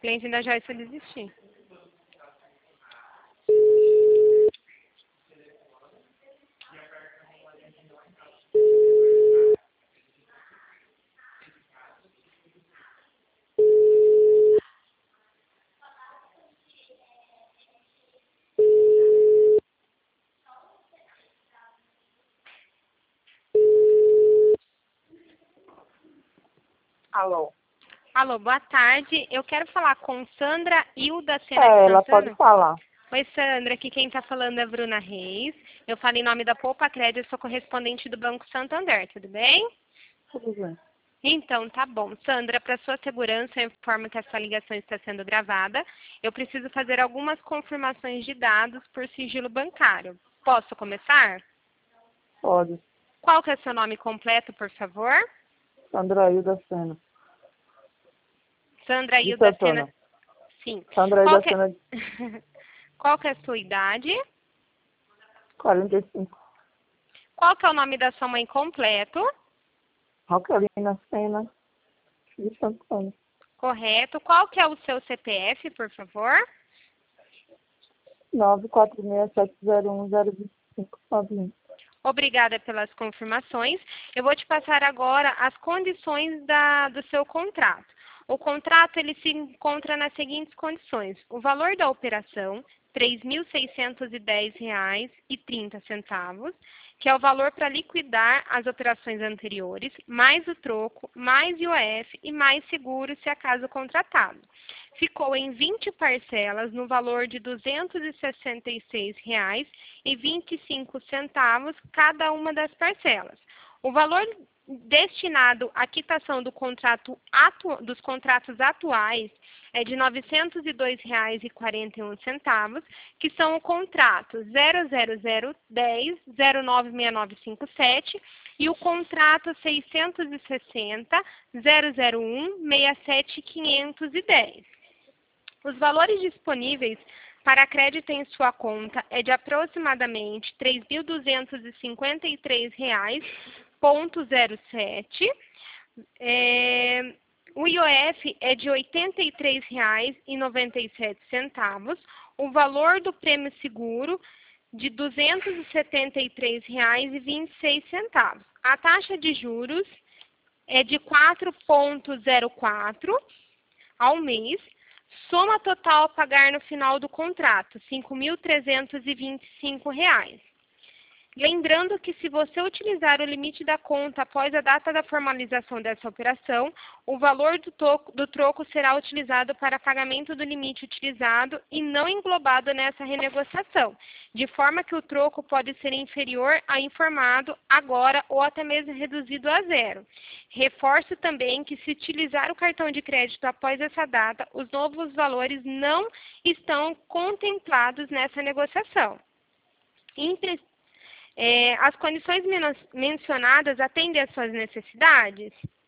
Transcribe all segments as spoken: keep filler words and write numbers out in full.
cliente da Joyce desistir. Alô? Alô, boa tarde. Eu quero falar com Sandra Hilda Sena É, de ela Santana. pode falar. Oi, Sandra. Aqui quem está falando é Bruna Reis. Eu falo em nome da Poupa Crédito, eu sou correspondente do Banco Santander, tudo bem? Tudo bem. Então, tá bom. Sandra, para sua segurança, eu informo que a sua ligação está sendo gravada. Eu preciso fazer algumas confirmações de dados por sigilo bancário. Posso começar? Pode. Qual que é o seu nome completo, por favor? Sandra Hilda Sena. Sandra De Hilda Santana. Sena. Sim. Sandra Qual Hilda que é... Sena, Qual que é a sua idade? quarenta e cinco. Qual que é o nome da sua mãe completo? Roquelina Sena, de Santana. Correto. Qual que é o seu C P F, por favor? nove quatro seis sete zero um zero dois cinco nove um. Obrigada pelas confirmações. Eu vou te passar agora as condições da, do seu contrato. O contrato ele se encontra nas seguintes condições. O valor da operação, três mil seiscentos e dez reais e trinta centavos, que é o valor para liquidar as operações anteriores, mais o troco, mais I O F e mais seguro, se acaso contratado. Ficou em vinte parcelas no valor de duzentos e sessenta e seis reais e vinte e cinco centavos cada uma das parcelas. O valor destinado à quitação do contrato atu, dos contratos atuais é de novecentos e dois reais e quarenta e um centavos, que são o contrato zero zero zero dez zero nove seis nove cinco sete e o contrato seiscentos e sessenta zero zero um seis sete quinhentos e dez. Os valores disponíveis para crédito em sua conta é de aproximadamente três mil duzentos e cinquenta e três reais e zero sete. É, o I O F é de oitenta e três reais e noventa e sete centavos. O valor do prêmio seguro de duzentos e setenta e três reais e vinte e seis centavos. A taxa de juros é de quatro vírgula zero quatro ao mês. Soma total a pagar no final do contrato, cinco mil trezentos e vinte e cinco reais. Lembrando que se você utilizar o limite da conta após a data da formalização dessa operação, o valor do, toco, do troco será utilizado para pagamento do limite utilizado e não englobado nessa renegociação, de forma que o troco pode ser inferior a informado agora ou até mesmo reduzido a zero. Reforço também que se utilizar o cartão de crédito após essa data, os novos valores não estão contemplados nessa negociação. Entre É, as condições mencionadas atendem às suas necessidades?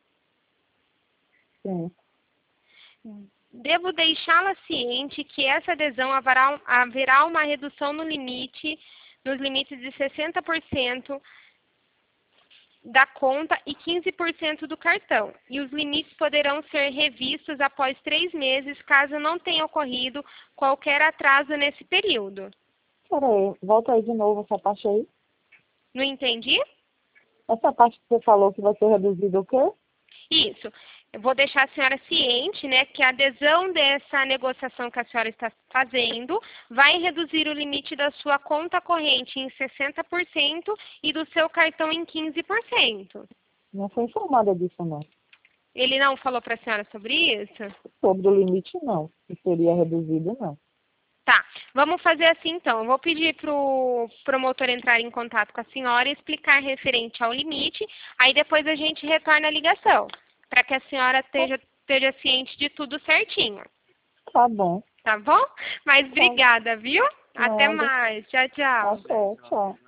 Sim. Devo deixá-la ciente que essa adesão haverá, haverá uma redução no limite, nos limites de sessenta por cento da conta e quinze por cento do cartão. E os limites poderão ser revistos após três meses, caso não tenha ocorrido qualquer atraso nesse período. Peraí, volta aí de novo essa parte aí. Não entendi? Essa parte que você falou que vai ser reduzida o quê? Isso. Eu vou deixar a senhora ciente, né, que a adesão dessa negociação que a senhora está fazendo vai reduzir o limite da sua conta corrente em sessenta por cento e do seu cartão em quinze por cento. Não foi informada disso, não. Ele não falou para a senhora sobre isso? Sobre o limite, não. Que seria reduzido, não. Tá, vamos fazer assim então. Eu vou pedir para o promotor entrar em contato com a senhora e explicar referente ao limite, aí depois a gente retorna a ligação, para que a senhora esteja, esteja ciente de tudo certinho. Tá bom. Tá bom? Mas obrigada, viu? Até Nada. mais. Tchau, tchau. Até, tchau.